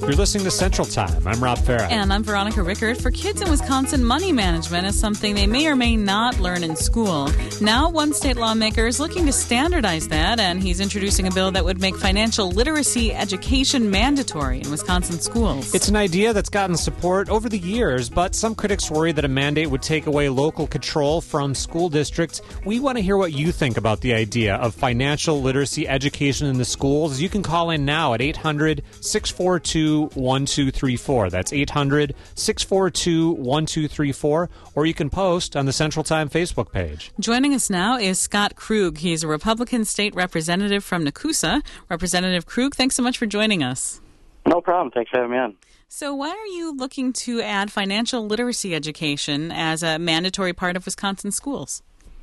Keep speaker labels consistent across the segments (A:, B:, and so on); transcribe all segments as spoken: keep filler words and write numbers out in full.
A: You're listening to Central Time. I'm Rob Farah.
B: And I'm Veronica Rickert. For kids in Wisconsin, money management is something they may or may not learn in school. Now, one state lawmaker is looking to standardize that, and he's introducing a bill that would make financial literacy education mandatory in Wisconsin schools.
A: It's an idea that's gotten support over the years, but some critics worry that a mandate would take away local control from school districts. We want to hear what you think about the idea of financial literacy education in the schools. You can call in now at eight hundred, six four two, one two three four. That's eight hundred, six four two, one two three four. Or you can post on the Central Time Facebook page.
B: Joining us now is Scott Krug. He's a Republican state representative from Nakusa. Representative Krug, thanks so much for joining us.
C: No problem. Thanks for having me on.
B: So why are you looking to add financial literacy education as a mandatory part of Wisconsin schools?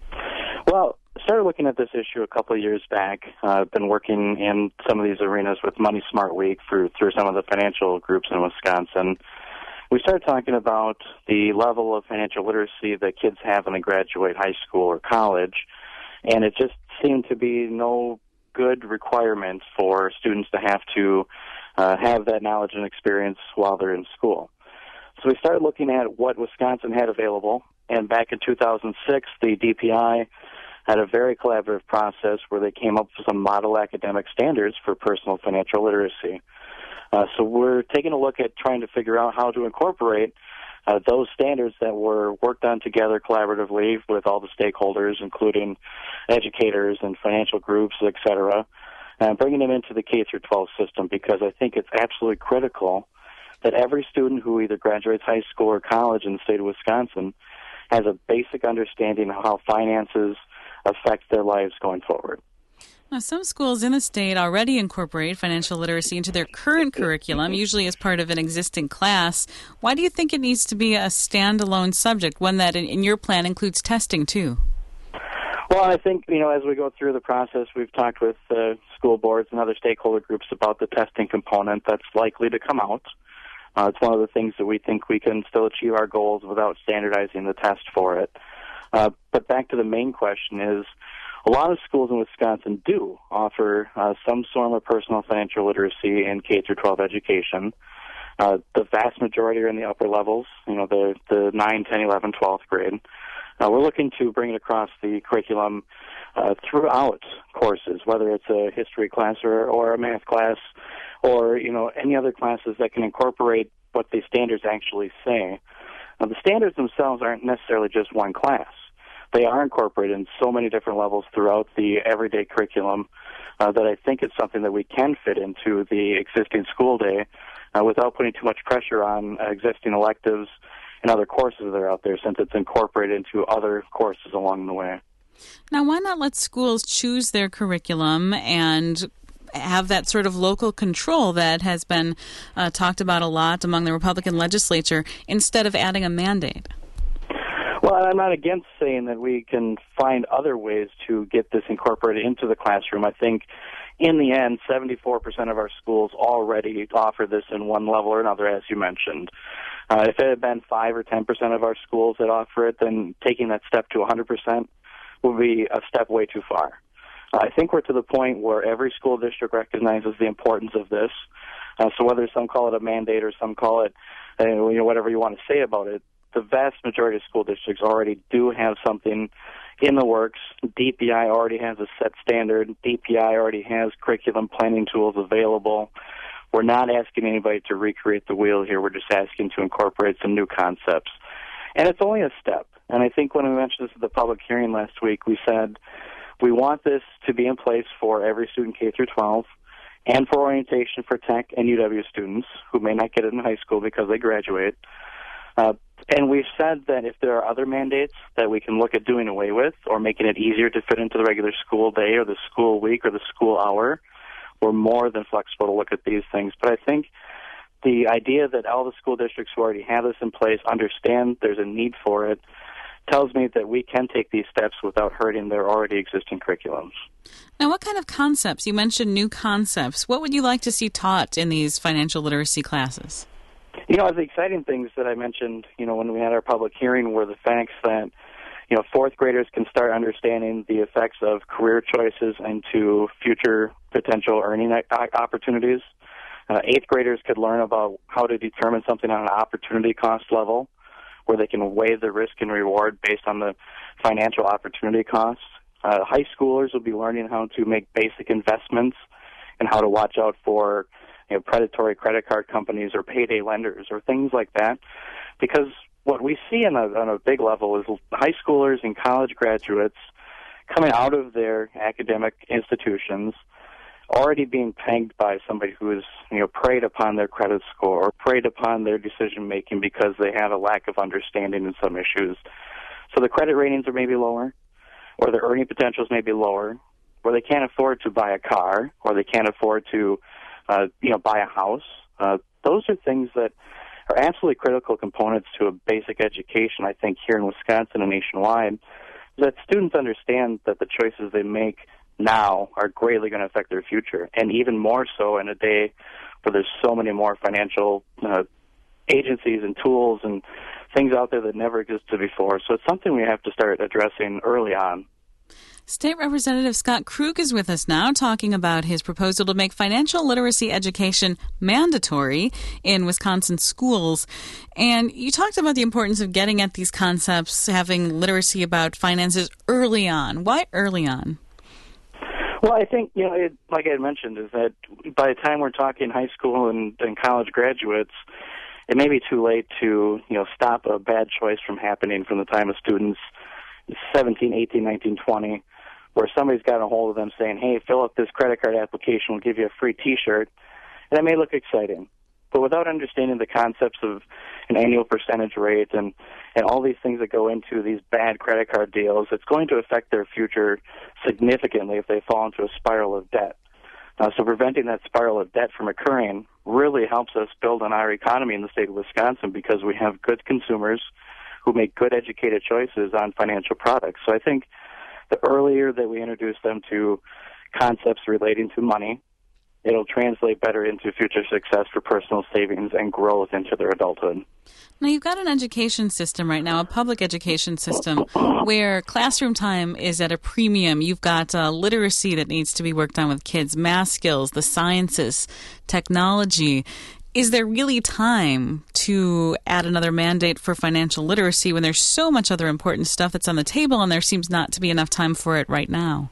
C: Well, I started looking at this issue a couple of years back. Uh, I've been working in some of these arenas with Money Smart Week through, through some of the financial groups in Wisconsin. We started talking about the level of financial literacy that kids have when they graduate high school or college, and it just seemed to be no good requirement for students to have to uh, have that knowledge and experience while they're in school. So we started looking at what Wisconsin had available, and back in two thousand six, the D P I had a very collaborative process where they came up with some model academic standards for personal financial literacy. Uh, so we're taking a look at trying to figure out how to incorporate uh, those standards that were worked on together collaboratively with all the stakeholders, including educators and financial groups, et cetera, and bringing them into the K through twelve system, because I think it's absolutely critical that every student who either graduates high school or college in the state of Wisconsin has a basic understanding of how finances affect their lives going forward.
B: Now, some schools in the state already incorporate financial literacy into their current curriculum, usually as part of an existing class. Why do you think it needs to be a standalone subject, one that in, in your plan includes testing too?
C: Well, I think, you know, as we go through the process, we've talked with uh, school boards and other stakeholder groups about the testing component that's likely to come out. Uh, it's one of the things that we think we can still achieve our goals without standardizing the test for it. Uh, but back to the main question is, a lot of schools in Wisconsin do offer uh, some form of personal financial literacy in K through twelve education. Uh, the vast majority are in the upper levels, you know, the, the nine, ten, eleven, twelfth grade. Uh, we're looking to bring it across the curriculum uh, throughout courses, whether it's a history class or, or a math class or, you know, any other classes that can incorporate what the standards actually say. Now, the standards themselves aren't necessarily just one class. They are incorporated in so many different levels throughout the everyday curriculum uh, that I think it's something that we can fit into the existing school day uh, without putting too much pressure on uh, existing electives and other courses that are out there, since it's incorporated into other courses along the way.
B: Now, why not let schools choose their curriculum and have that sort of local control that has been uh, talked about a lot among the Republican legislature instead of adding a mandate?
C: Well, I'm not against saying that we can find other ways to get this incorporated into the classroom. I think in the end, seventy-four percent of our schools already offer this in one level or another, as you mentioned. Uh, if it had been five or ten percent of our schools that offer it, then taking that step to one hundred percent would be a step way too far. Uh, I think we're to the point where every school district recognizes the importance of this. Uh, so whether some call it a mandate or some call it, uh, you know, whatever you want to say about it, the vast majority of school districts already do have something in the works. D P I already has a set standard. D P I already has curriculum planning tools available. We're not asking anybody to recreate the wheel here. We're just asking to incorporate some new concepts. And it's only a step. And I think when we mentioned this at the public hearing last week, we said we want this to be in place for every student K through twelve and for orientation for tech and U W students who may not get it in high school because they graduate. Uh, and we've said that if there are other mandates that we can look at doing away with or making it easier to fit into the regular school day or the school week or the school hour, we're more than flexible to look at these things. But I think the idea that all the school districts who already have this in place understand there's a need for it tells me that we can take these steps without hurting their already existing curriculums.
B: Now, what kind of concepts? You mentioned new concepts. What would you like to see taught in these financial literacy classes?
C: You know, the exciting things that I mentioned, you know, when we had our public hearing were the facts that, you know, fourth graders can start understanding the effects of career choices into future potential earning opportunities. Uh, eighth graders could learn about how to determine something on an opportunity cost level, where they can weigh the risk and reward based on the financial opportunity costs. Uh, high schoolers will be learning how to make basic investments and how to watch out for, you know, predatory credit card companies or payday lenders or things like that. Because what we see on a, on a big level is high schoolers and college graduates coming out of their academic institutions already being pegged by somebody who has, you know, preyed upon their credit score or preyed upon their decision making because they have a lack of understanding in some issues. So the credit ratings are maybe lower, or their earning potentials may be lower, or they can't afford to buy a car, or they can't afford to, uh, you know, buy a house. Uh, those are things that are absolutely critical components to a basic education, I think, here in Wisconsin and nationwide, that students understand that the choices they make now are greatly going to affect their future, and even more so in a day where there's so many more financial uh, agencies and tools and things out there that never existed before. So it's something we have to start addressing early on.
B: State Representative Scott Krug is with us now talking about his proposal to make financial literacy education mandatory in Wisconsin schools. And you talked about the importance of getting at these concepts, having literacy about finances early on. Why early on?
C: Well, I think, you know, it, like I had mentioned, is that by the time we're talking high school and, and college graduates, it may be too late to, you know, stop a bad choice from happening from the time a student's seventeen, eighteen, nineteen, twenty, where somebody's got a hold of them saying, hey, fill out this credit card application, we'll give you a free T-shirt. And that may look exciting. But without understanding the concepts of an annual percentage rate and, and all these things that go into these bad credit card deals, it's going to affect their future significantly if they fall into a spiral of debt. Uh, so preventing that spiral of debt from occurring really helps us build on our economy in the state of Wisconsin, because we have good consumers who make good educated choices on financial products. So I think the earlier that we introduce them to concepts relating to money, it'll translate better into future success for personal savings and growth into their adulthood.
B: Now, you've got an education system right now, a public education system, where classroom time is at a premium. You've got uh, literacy that needs to be worked on with kids, math skills, the sciences, technology. Is there really time to add another mandate for financial literacy when there's so much other important stuff that's on the table and there seems not to be enough time for it right now?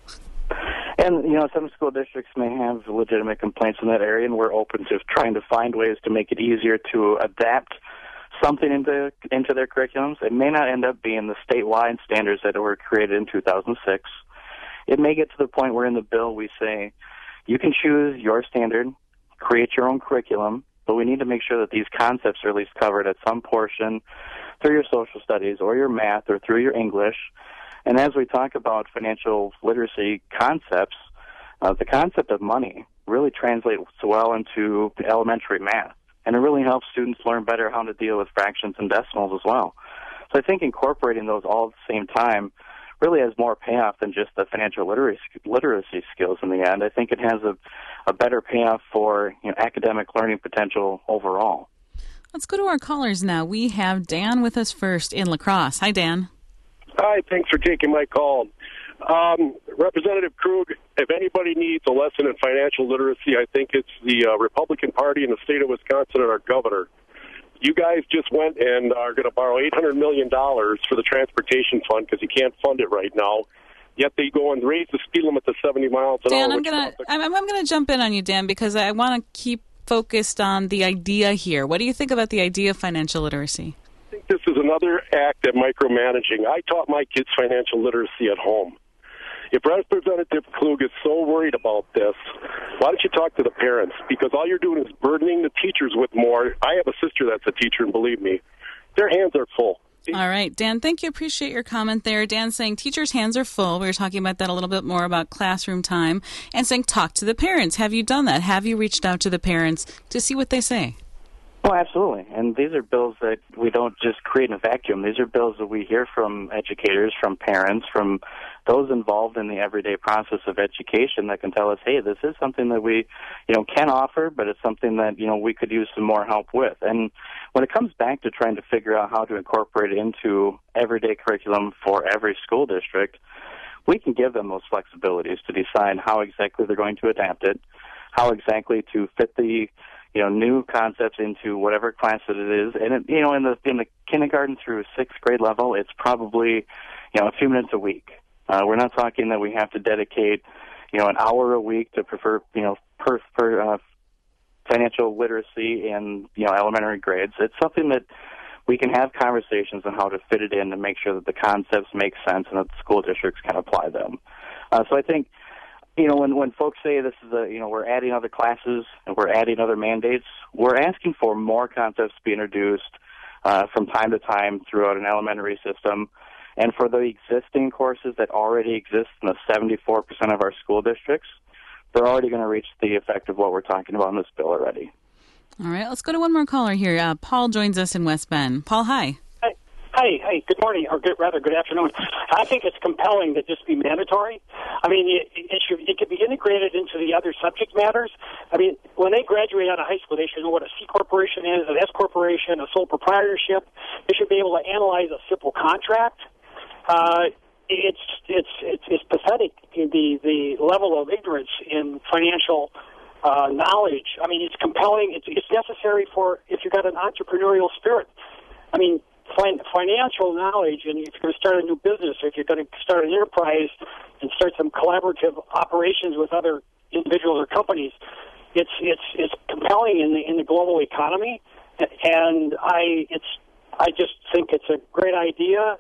C: And, you know, some school districts may have legitimate complaints in that area, and we're open to trying to find ways to make it easier to adapt something into into their curriculums. It may not end up being the statewide standards that were created in two thousand six. It may get to the point where in the bill we say, you can choose your standard, create your own curriculum, but we need to make sure that these concepts are at least covered at some portion through your social studies or your math or through your English. And as we talk about financial literacy concepts, uh, the concept of money really translates well into elementary math. And it really helps students learn better how to deal with fractions and decimals as well. So I think incorporating those all at the same time really has more payoff than just the financial literacy, literacy skills in the end. I think it has a, a better payoff for, you know, academic learning potential overall.
B: Let's go to our callers now. We have Dan with us first in La Crosse. Hi, Dan.
D: Hi, thanks for taking my call. Um, Representative Krug, if anybody needs a lesson in financial literacy, I think it's the uh, Republican Party in the state of Wisconsin and our governor. You guys just went and are going to borrow eight hundred million dollars for the transportation fund because you can't fund it right now. Yet they go and raise the speed limit to seventy miles an
B: Dan,
D: hour.
B: I'm going to I'm, I'm going to jump in on you, Dan, because I want to keep focused on the idea here. What do you think about the idea of financial literacy?
D: I think this is another act at micromanaging. I taught my kids financial literacy at home. If Representative Krug is so worried about this, why don't you talk to the parents? Because all you're doing is burdening the teachers with more. I have a sister that's a teacher, and believe me, their hands are full.
B: All right, Dan, thank you. Appreciate your comment there. Dan saying teachers' hands are full. We were talking about that a little bit more about classroom time, and saying talk to the parents. Have you done that? Have you reached out to the parents to see what they say?
C: Oh, absolutely. And these are bills that we don't just create in a vacuum. These are bills that we hear from educators, from parents, from those involved in the everyday process of education that can tell us, hey, this is something that we, you know, can offer, but it's something that, you know, we could use some more help with. And when it comes back to trying to figure out how to incorporate it into everyday curriculum for every school district, we can give them those flexibilities to decide how exactly they're going to adapt it, how exactly to fit the you know, new concepts into whatever class that it is. And, it, you know, in the in the kindergarten through sixth grade level, it's probably, you know, a few minutes a week. Uh, we're not talking that we have to dedicate, you know, an hour a week to prefer, you know, per, per uh, financial literacy in, you know, elementary grades. It's something that we can have conversations on how to fit it in to make sure that the concepts make sense and that the school districts can apply them. Uh, so I think, you know, when, when folks say this is a, you know, we're adding other classes and we're adding other mandates, we're asking for more concepts to be introduced uh, from time to time throughout an elementary system. And for the existing courses that already exist in the seventy-four percent of our school districts, they're already going to reach the effect of what we're talking about in this bill already.
B: All right, let's go to one more caller here. Uh, Paul joins us in West Bend. Paul, hi.
E: Hi, hi, hi. Good morning, or good, rather, good afternoon. I think it's compelling to just be mandatory. I mean, it, it should it could be integrated into the other subject matters. I mean, when they graduate out of high school, they should know what a C corporation is, an S corporation, a sole proprietorship. They should be able to analyze a simple contract. Uh, it's it's it's it's pathetic the the level of ignorance in financial Uh, knowledge. I mean, it's compelling. It's, it's necessary for if you've got an entrepreneurial spirit. I mean, fin- financial knowledge, and if you're going to start a new business, or if you're going to start an enterprise and start some collaborative operations with other individuals or companies, it's it's it's compelling in the in the global economy. And I it's I just think it's a great idea.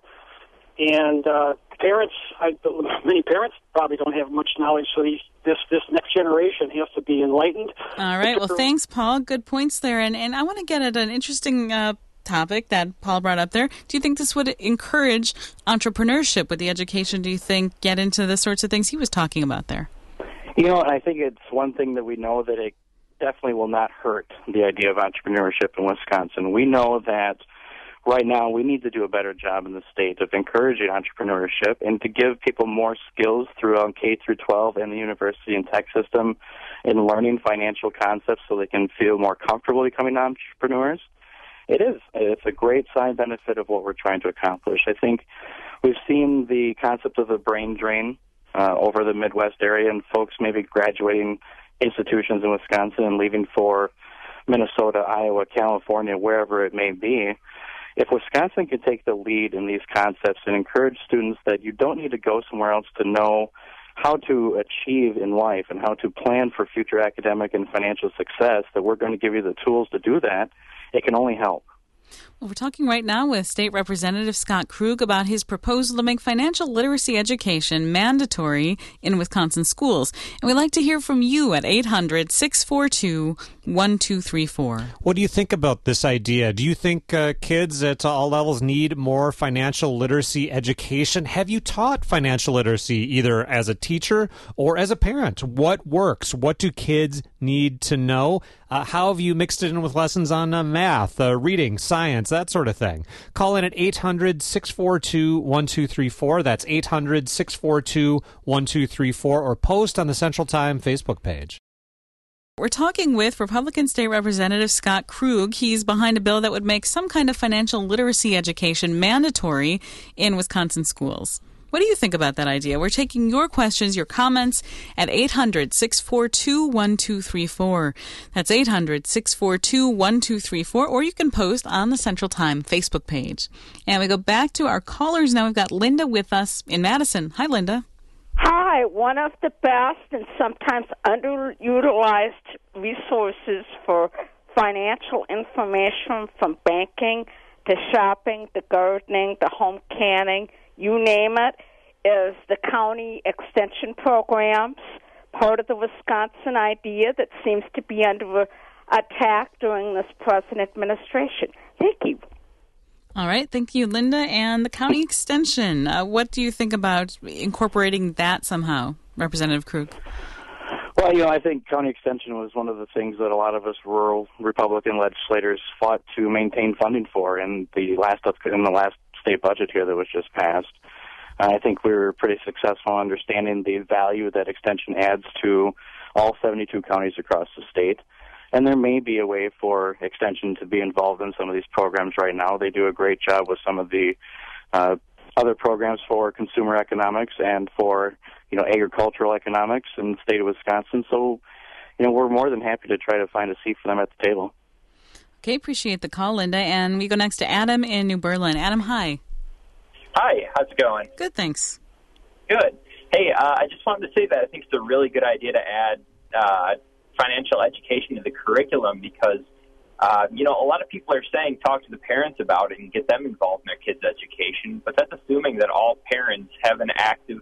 E: And uh, parents, I, many parents probably don't have much knowledge, so these, this this next generation has to be enlightened.
B: All right. Well, thanks, Paul. Good points there. And and I want to get at an interesting uh, topic that Paul brought up there. Do you think this would encourage entrepreneurship with the education? Do you think get into the sorts of things he was talking about there?
C: You know, I think it's one thing that we know that it definitely will not hurt the idea of entrepreneurship in Wisconsin. We know that right now, we need to do a better job in the state of encouraging entrepreneurship and to give people more skills throughout K through twelve and the university and tech system in learning financial concepts so they can feel more comfortable becoming entrepreneurs. It is. It's a great side benefit of what we're trying to accomplish. I think we've seen the concept of the brain drain uh, over the Midwest area and folks maybe graduating institutions in Wisconsin and leaving for Minnesota, Iowa, California, wherever it may be. If Wisconsin can take the lead in these concepts and encourage students that you don't need to go somewhere else to know how to achieve in life and how to plan for future academic and financial success, that we're going to give you the tools to do that, it can only help.
B: Well, we're talking right now with State Representative Scott Krug about his proposal to make financial literacy education mandatory in Wisconsin schools. And we'd like to hear from you at eight hundred, six four two, one two three four.
A: What do you think about this idea? Do you think uh, kids at all levels need more financial literacy education? Have you taught financial literacy either as a teacher or as a parent? What works? What do kids need to know? Uh, how have you mixed it in with lessons on uh, math, uh, reading, science, that sort of thing? Call in at eight hundred, six four two, one two three four. That's eight hundred, six four two, one two three four, or post on the Central Time Facebook page.
B: We're talking with Republican State Representative Scott Krug. He's behind a bill that would make some kind of financial literacy education mandatory in Wisconsin schools. What do you think about that idea? We're taking your questions, your comments at eight hundred, six four two, one two three four. That's eight hundred, six four two, one two three four, or you can post on the Central Time Facebook page. And we go back to our callers now. We've got Linda with us in Madison. Hi, Linda.
F: Hi. One of the best and sometimes underutilized resources for financial information, from banking to shopping to gardening to home canning, you name it, is the county extension programs, part of the Wisconsin idea that seems to be under attack during this present administration. Thank you.
B: All right. Thank you, Linda. And the county extension, uh, what do you think about incorporating that somehow, Representative Krug?
C: Well, you know, I think county extension was one of the things that a lot of us rural Republican legislators fought to maintain funding for in the last in the last state budget here that was just passed. Uh, I think we were pretty successful in understanding the value that extension adds to all seventy-two counties across the state. And there may be a way for extension to be involved in some of these programs right now. They do a great job with some of the uh, other programs for consumer economics and for, you know, agricultural economics in the state of Wisconsin. So you know, we're more than happy to try to find a seat for them at the table.
B: Okay, appreciate the call, Linda. And we go next to Adam in New Berlin. Adam, hi.
G: Hi, how's it going?
B: Good, thanks.
G: Good. Hey, uh, I just wanted to say that I think it's a really good idea to add uh, financial education to the curriculum because, uh, you know, a lot of people are saying talk to the parents about it and get them involved in their kids' education, but that's assuming that all parents have an active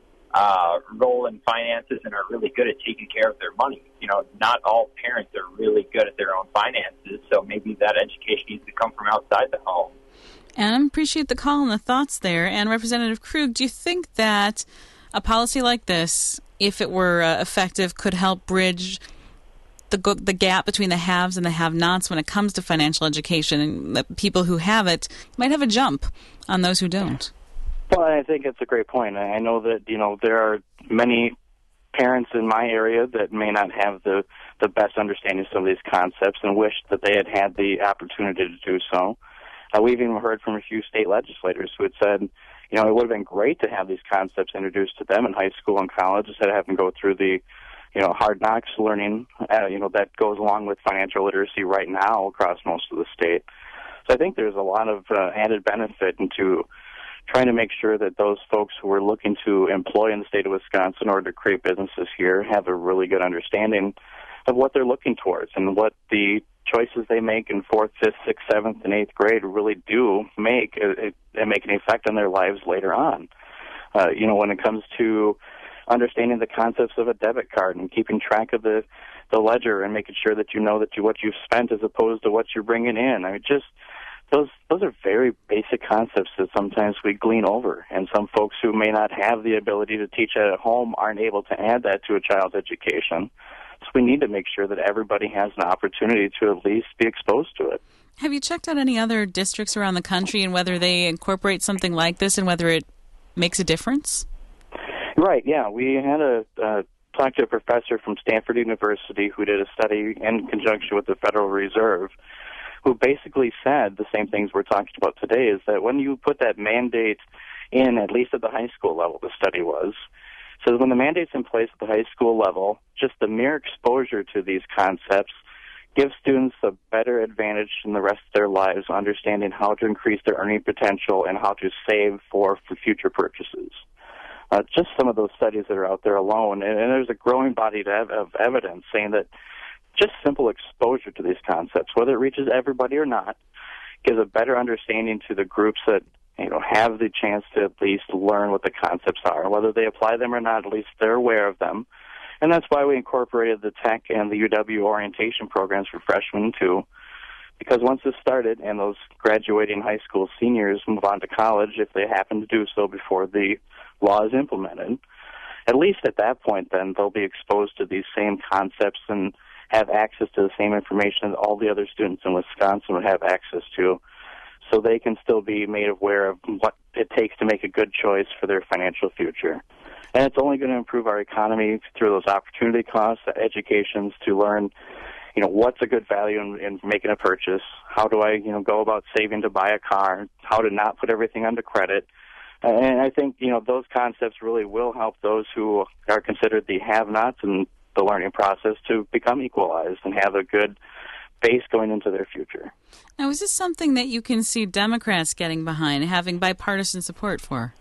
G: uh, role in finances and are really good at taking care of their money. You know, not all parents are really good at their own finances, so maybe that education needs to come from outside the home.
B: And I appreciate the call and the thoughts there. And Representative Krug, do you think that a policy like this, if it were uh, effective, could help bridge the go- the gap between the haves and the have-nots when it comes to financial education, and that people who have it might have a jump on those who don't?
C: Well, I think it's a great point. I know that, you know, there are many parents in my area that may not have the, the best understanding of some of these concepts and wish that they had had the opportunity to do so. Uh, we've even heard from a few state legislators who had said, you know, it would have been great to have these concepts introduced to them in high school and college instead of having to go through the, you know, hard knocks learning, uh, you know, that goes along with financial literacy right now across most of the state. So I think there's a lot of uh, added benefit into trying to make sure that those folks who are looking to employ in the state of Wisconsin in order to create businesses here have a really good understanding of what they're looking towards and what the choices they make in fourth, fifth, sixth, seventh, and eighth grade really do make and make an effect on their lives later on. Uh, you know, when it comes to understanding the concepts of a debit card and keeping track of the the ledger and making sure that you know that you what you've spent as opposed to what you're bringing in. I mean, just those those are very basic concepts that sometimes we glean over, and some folks who may not have the ability to teach at home aren't able to add that to a child's education. So we need to make sure that everybody has an opportunity to at least be exposed to it.
B: Have you checked out any other districts around the country and whether they incorporate something like this and whether it makes a difference?
C: Right, yeah. We had a uh, talk to a professor from Stanford University who did a study in conjunction with the Federal Reserve who basically said the same things we're talking about today, is that when you put that mandate in, at least at the high school level, the study was, so when the mandate's in place at the high school level, just the mere exposure to these concepts gives students a better advantage in the rest of their lives, understanding how to increase their earning potential and how to save for, for future purchases. Uh, just some of those studies that are out there alone, and, and there's a growing body of, of evidence saying that just simple exposure to these concepts, whether it reaches everybody or not, gives a better understanding to the groups that you know have the chance to at least learn what the concepts are. Whether they apply them or not, at least they're aware of them. And that's why we incorporated the tech and the U W orientation programs for freshmen, too, because once this started and those graduating high school seniors move on to college, if they happen to do so before the law is implemented, at least at that point, then they'll be exposed to these same concepts and have access to the same information that all the other students in Wisconsin would have access to, so they can still be made aware of what it takes to make a good choice for their financial future. And it's only going to improve our economy through those opportunity costs, educations to learn, you know, what's a good value in, in making a purchase, how do I, you know, go about saving to buy a car, how to not put everything under credit. And I think, you know, those concepts really will help those who are considered the have-nots in the learning process to become equalized and have a good base going into their future.
B: Now, is this something that you can see Democrats getting behind, having bipartisan support for?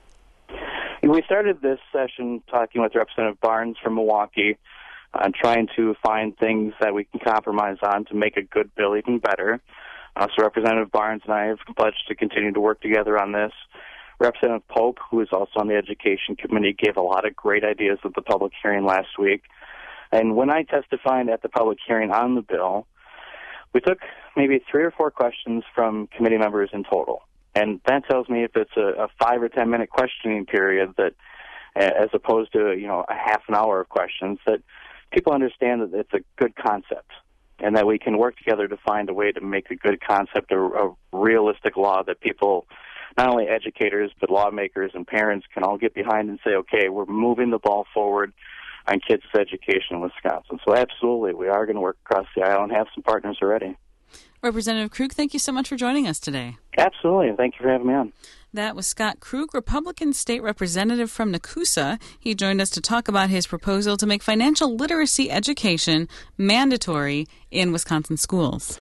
C: We started this session talking with Representative Barnes from Milwaukee, uh, trying to find things that we can compromise on to make a good bill even better. Uh, so Representative Barnes and I have pledged to continue to work together on this. Representative Pope, who is also on the Education Committee, gave a lot of great ideas at the public hearing last week. And when I testified at the public hearing on the bill, we took maybe three or four questions from committee members in total. And that tells me if it's a, a five or ten minute questioning period that, as opposed to, you know, a half an hour of questions, that people understand that it's a good concept and that we can work together to find a way to make a good concept a, a realistic law that people, not only educators, but lawmakers and parents can all get behind and say, okay, we're moving the ball forward on kids' education in Wisconsin. So absolutely, we are going to work across the aisle and have some partners already.
B: Representative Krug, thank you so much for joining us today.
C: Absolutely, and thank you for having me on.
B: That was Scott Krug, Republican State Representative from Nakusa. He joined us to talk about his proposal to make financial literacy education mandatory in Wisconsin schools.